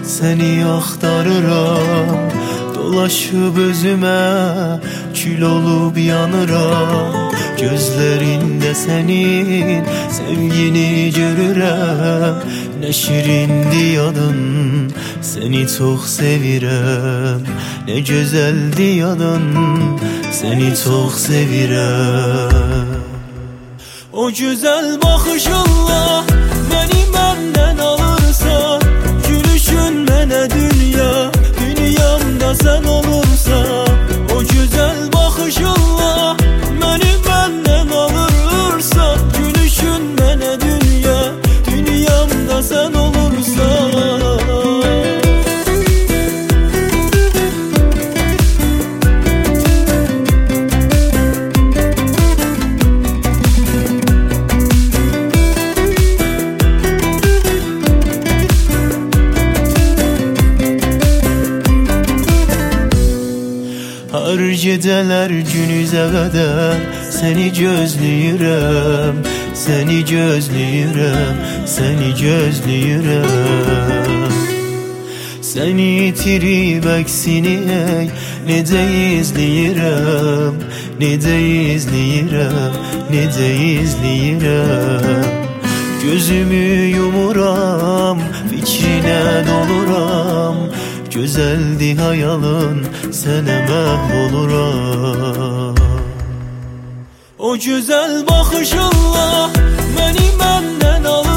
seni axtarıram. Dolaşıb özümə kül olub yanıram. Gözlərində sənin sevgini görürəm. Nə şirindir yadın, səni çox sevirəm. Nə gözəldir yadın, səni çox sevirəm. O gözəl baxışınla məni məndən alırsan. Gülüşün mənə dünya, dünyamda sən olursan. O gözəl baxışınla məni məndən alırsan. Gülüşün mənə dünya, dünyamda sən olursan. Hər gecələr gün üzə qədər səni gözləyirəm, səni gözləyirəm, səni gözləyirəm. Səni itirib əksini ey, necə izləyirəm, necə izləyirəm, necə izləyirəm. Gözümü yumuram, fikrinə doluram. Gözəldi hayalın, sənə məhv oluram. O gözəl baxışınla məni məndən al.